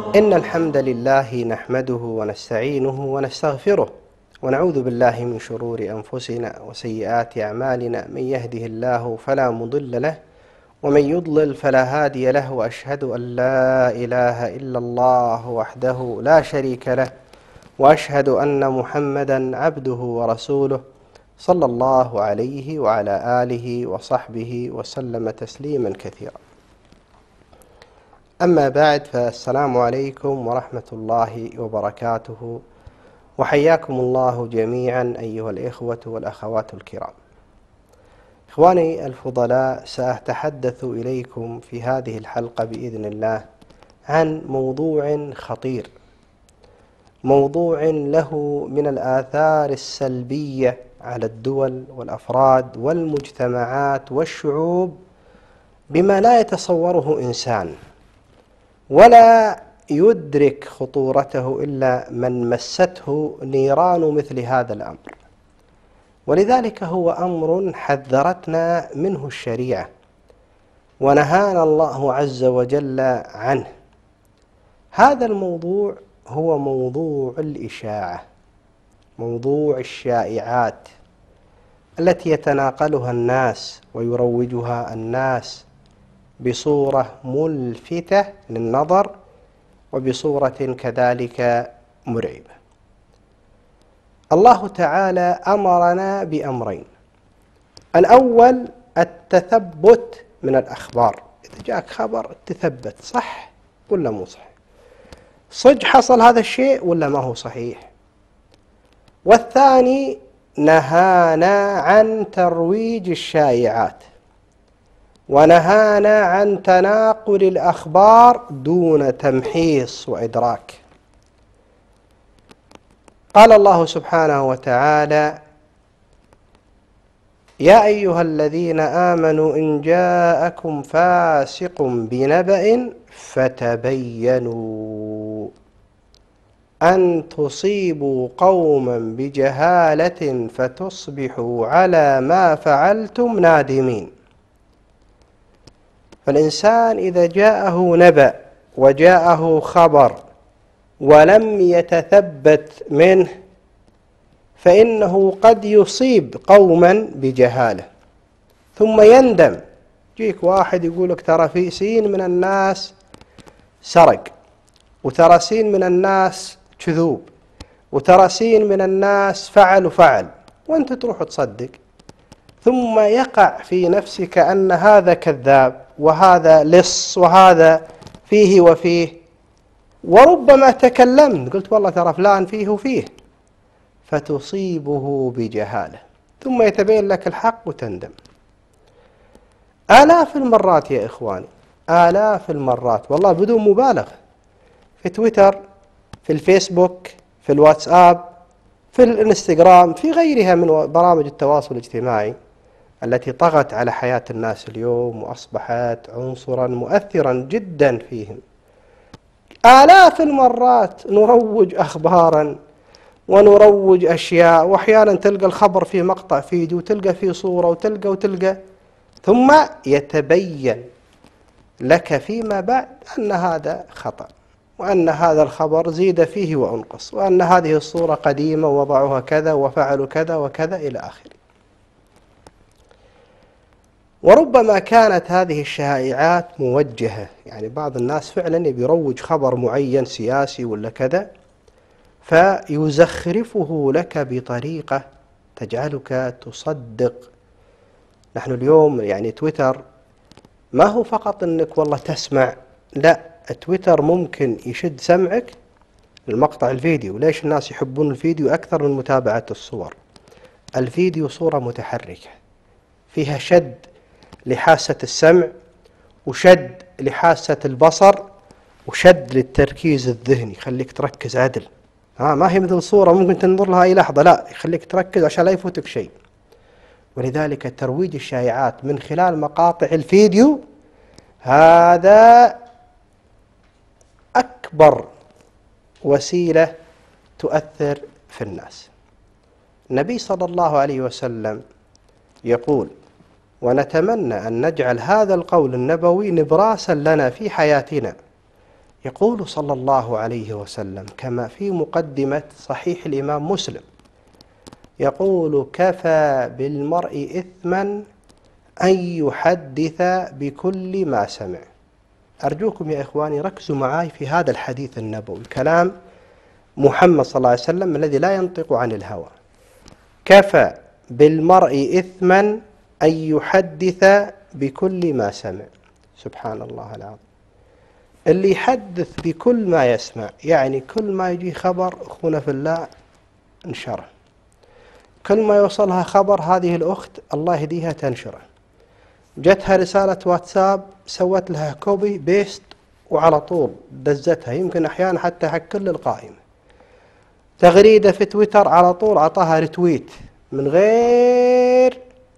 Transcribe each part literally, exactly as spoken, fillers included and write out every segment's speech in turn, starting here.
إن الحمد لله نحمده ونستعينه ونستغفره ونعوذ بالله من شرور أنفسنا وسيئات أعمالنا. من يهده الله فلا مضل له ومن يضلل فلا هادي له، وأشهد أن لا إله إلا الله وحده لا شريك له، وأشهد أن محمدا عبده ورسوله صلى الله عليه وعلى آله وصحبه وسلم تسليما كثيرا. أما بعد، فالسلام عليكم ورحمة الله وبركاته، وحياكم الله جميعا أيها الإخوة والأخوات الكرام. إخواني الفضلاء، سأتحدث إليكم في هذه الحلقة بإذن الله عن موضوع خطير، موضوع له من الآثار السلبية على الدول والأفراد والمجتمعات والشعوب بما لا يتصوره إنسان، ولا يدرك خطورته إلا من مسته نيران مثل هذا الأمر. ولذلك هو أمر حذرتنا منه الشريعة ونهانا الله عز وجل عنه. هذا الموضوع هو موضوع الإشاعة، موضوع الشائعات التي يتناقلها الناس ويروجها الناس بصورة ملفتة للنظر وبصورة كذلك مرعبة. الله تعالى أمرنا بأمرين: الأول التثبت من الأخبار، إذا جاءك خبر تثبت صح ولا مو صحيح، صدق حصل هذا الشيء ولا ما هو صحيح. والثاني نهانا عن ترويج الشائعات، ونهانا عن تناقل الأخبار دون تمحيص وإدراك. قال الله سبحانه وتعالى: يا أيها الذين آمنوا إن جاءكم فاسق بنبأ فتبينوا أن تصيبوا قوما بجهالة فتصبحوا على ما فعلتم نادمين. فالإنسان إذا جاءه نبأ وجاءه خبر ولم يتثبت منه فإنه قد يصيب قوما بجهالة ثم يندم. يجيك واحد يقولك ترى في سين من الناس سرق، وترى سين من الناس كذوب، وترى سين من الناس فعل وفعل، وانت تروح تصدق، ثم يقع في نفسك أن هذا كذاب وهذا لص وهذا فيه وفيه، وربما تكلمت قلت والله ترى فلان فيه وفيه، فتصيبه بجهالة ثم يتبين لك الحق وتندم. آلاف المرات يا إخواني، آلاف المرات والله بدون مبالغة، في تويتر، في الفيسبوك، في الواتساب، في الانستغرام، في غيرها من برامج التواصل الاجتماعي التي طغت على حياة الناس اليوم وأصبحت عنصرا مؤثرا جدا فيهم. آلاف المرات نروج أخبارا ونروج أشياء، وأحيانا تلقى الخبر في مقطع فيديو وتلقى فيه صورة وتلقى وتلقى ثم يتبين لك فيما بعد أن هذا خطأ، وأن هذا الخبر زيد فيه وأنقص، وأن هذه الصورة قديمة ووضعوها كذا وفعلوا كذا وكذا إلى آخره. وربما كانت هذه الشائعات موجهة، يعني بعض الناس فعلا يروج خبر معين سياسي ولا كذا فيزخرفه لك بطريقة تجعلك تصدق. نحن اليوم يعني تويتر ما هو فقط أنك والله تسمع، لا، تويتر ممكن يشد سمعك المقطع الفيديو. ليش الناس يحبون الفيديو أكثر من متابعة الصور؟ الفيديو صورة متحركة فيها شد لحاسة السمع، وشد لحاسة البصر، وشد للتركيز الذهني، يخليك تركز عدل. ها ما هي مثل صورة ممكن تنظر لها أي لحظة، لا، يخليك تركز عشان لا يفوتك شيء. ولذلك ترويج الشائعات من خلال مقاطع الفيديو هذا أكبر وسيلة تؤثر في الناس. النبي صلى الله عليه وسلم يقول: ونتمنى أن نجعل هذا القول النبوي نبراسا لنا في حياتنا، يقول صلى الله عليه وسلم كما في مقدمة صحيح الإمام مسلم، يقول: كفى بالمرء إثما أن يحدث بكل ما سمع. أرجوكم يا إخواني ركزوا معي في هذا الحديث النبوي، كلام محمد صلى الله عليه وسلم الذي لا ينطق عن الهوى. كفى بالمرء إثما أن يحدث بكل ما سمع. سبحان الله العظيم. اللي يحدث بكل ما يسمع، يعني كل ما يجي خبر أخونا في الله انشره، كل ما يوصلها خبر هذه الأخت الله يهديها تنشره، جتها رسالة واتساب سوت لها كوبي بيست وعلى طول دزتها، يمكن أحيانا حتى حق كل القائمة. تغريدة في تويتر على طول عطاها رتويت من غير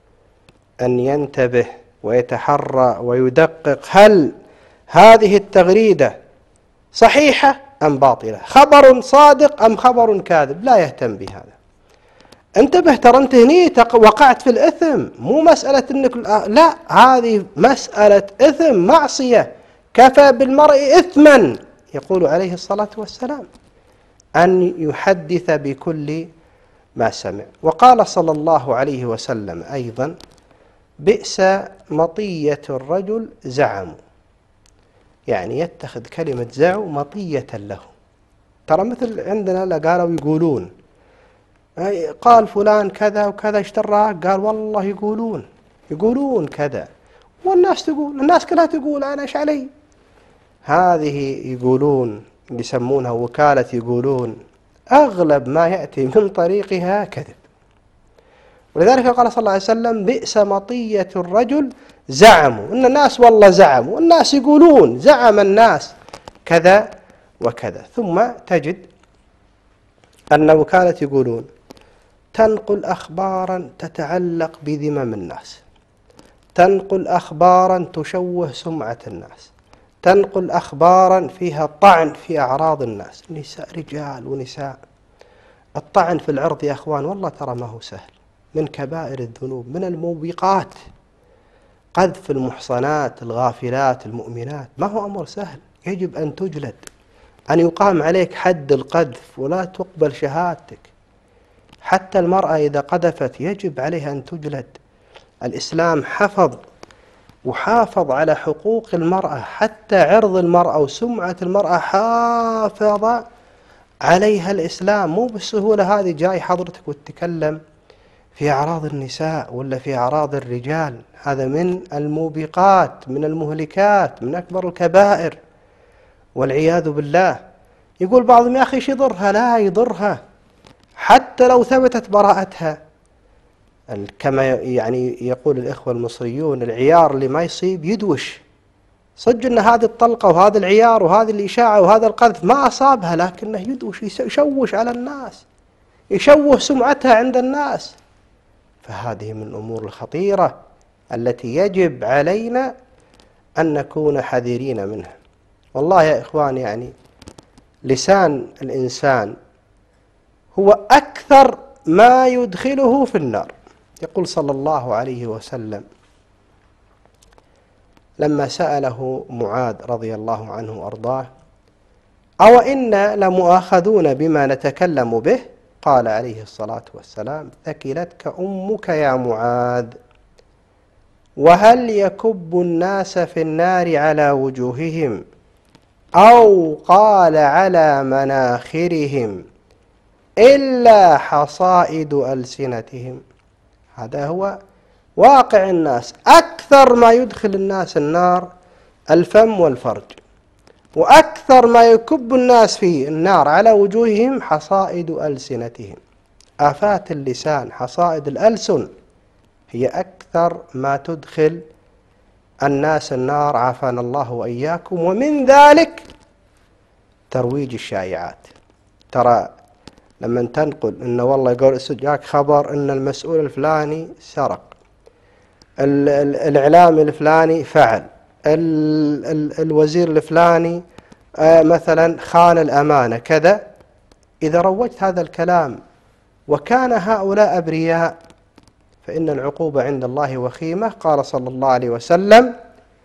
أن ينتبه ويتحرى ويدقق هل هذه التغريدة صحيحة أم باطلة، خبر صادق أم خبر كاذب، لا يهتم بهذا. انتبه، ترى انت هني وقعت في الإثم، مو مسألة انك لا، هذه مسألة إثم معصية. كفى بالمرء إثما، يقول عليه الصلاة والسلام، أن يحدث بكل ما سمع. وقال صلى الله عليه وسلم أيضا: بئس مطية الرجل زعم، يعني يتخذ كلمة زعم مطية له. ترى مثل عندنا لا قالوا يقولون، قال فلان كذا وكذا اشتراه، قال والله يقولون يقولون كذا، والناس تقول، الناس كلها تقول، أنا إيش علي؟ هذه يقولون يسمونها وكالة يقولون، أغلب ما يأتي من طريقها كذب. ولذلك قال صلى الله عليه وسلم: بئس مطية الرجل زعموا، إن الناس والله زعموا، والناس يقولون، زعم الناس كذا وكذا. ثم تجد أن وكالة يقولون تنقل أخبارا تتعلق بذمم الناس، تنقل أخبارا تشوه سمعة الناس، تنقل أخبارا فيها طعن في أعراض الناس، نساء رجال ونساء. الطعن في العرض يا أخوان والله ترى ما هو سهل، من كبائر الذنوب، من الموبقات. قذف المحصنات الغافلات المؤمنات ما هو أمر سهل، يجب أن تجلد، أن يقام عليك حد القذف ولا تقبل شهادتك. حتى المرأة إذا قذفت يجب عليها أن تجلد. الإسلام حفظ وحافظ على حقوق المرأة، حتى عرض المرأة وسمعة المرأة حافظ عليها الإسلام. مو بالسهولة هذه جاي حضرتك وتتكلم في أعراض النساء ولا في أعراض الرجال، هذا من الموبقات، من المهلكات، من أكبر الكبائر والعياذ بالله. يقول بعضهم يا أخي إيش يضرها؟ لا يضرها، حتى لو ثبتت براءتها. كما يعني يقول الإخوة المصريون: العيار اللي ما يصيب يدوش. صدق أن هذه الطلقة وهذا العيار وهذه الإشاعة وهذا القذف ما أصابها، لكنه يدوش، يشوش على الناس، يشوه سمعتها عند الناس. فهذه من الأمور الخطيرة التي يجب علينا أن نكون حذرين منها. والله يا إخوان، يعني لسان الإنسان هو أكثر ما يدخله في النار. يقول صلى الله عليه وسلم لما سأله معاذ رضي الله عنه وأرضاه: أو إنا لمؤاخذون بما نتكلم به؟ قال عليه الصلاة والسلام: ثكلتك أمك يا معاذ، وهل يكب الناس في النار على وجوههم أو قال على مناخرهم إلا حصائد ألسنتهم. هذا هو واقع الناس، أكثر ما يدخل الناس النار الفم والفرج، وأكثر ما يكب الناس في النار على وجوههم حصائد ألسنتهم. آفات اللسان، حصائد الألسن، هي أكثر ما تدخل الناس النار، عافانا الله وإياكم. ومن ذلك ترويج الشائعات. ترى لما تنقل إنه والله يقول جاك خبر إن المسؤول الفلاني سرق، الإعلامي الفلاني فعل، ال ال الوزير الفلاني آه مثلا خان الأمانة كذا، إذا روجت هذا الكلام وكان هؤلاء أبرياء فإن العقوبة عند الله وخيمة. قال صلى الله عليه وسلم: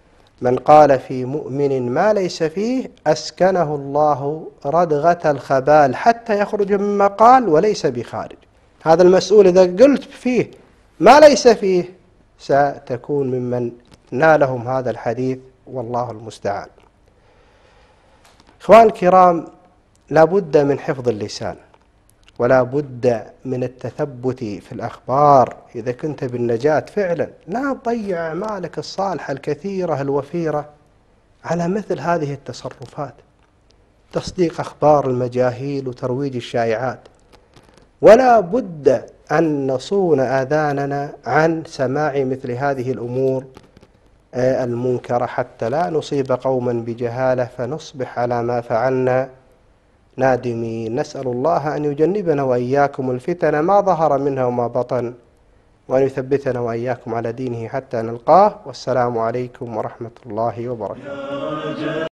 من قال في مؤمن ما ليس فيه أسكنه الله ردغة الخبال حتى يخرج مما قال وليس بخارج. هذا المسؤول إذا قلت فيه ما ليس فيه ستكون ممن نالهم هذا الحديث، والله المستعان. إخوان الكرام، لا بد من حفظ اللسان، ولا بد من التثبت في الأخبار إذا كنت بالنجاة فعلا. لا تضيع أعمالك الصالحة الكثيرة الوفيرة على مثل هذه التصرفات، تصديق أخبار المجاهيل وترويج الشائعات. ولا بد أن نصون آذاننا عن سماع مثل هذه الأمور المنكرة حتى لا نصيب قوما بجهالة فنصبح على ما فعلنا نادمين. نسأل الله أن يجنبنا وإياكم الفتن ما ظهر منها وما بطن، وأن يثبتنا وإياكم على دينه حتى نلقاه. والسلام عليكم ورحمة الله وبركاته.